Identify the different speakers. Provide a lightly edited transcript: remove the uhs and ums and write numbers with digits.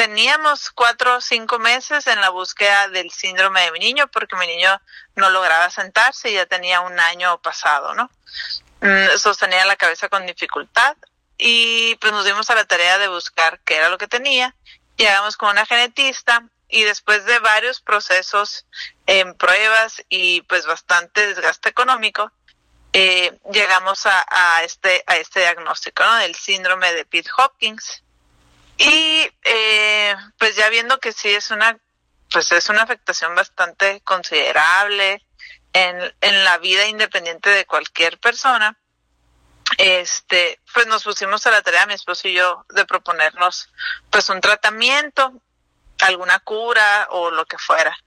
Speaker 1: teníamos 4 o 5 meses en la búsqueda del síndrome de mi niño, porque mi niño no lograba sentarse y ya tenía un año pasado, ¿no? Sostenía la cabeza con dificultad y pues nos dimos a la tarea de buscar qué era lo que tenía. Llegamos con una genetista y después de varios procesos en pruebas y pues bastante desgaste económico, llegamos a este diagnóstico, ¿no? Del síndrome de Pitt-Hopkins. Y pues ya viendo que sí es una afectación bastante considerable en la vida independiente de cualquier persona, pues nos pusimos a la tarea, mi esposo y yo, de proponernos pues un tratamiento, alguna cura o lo que fuera.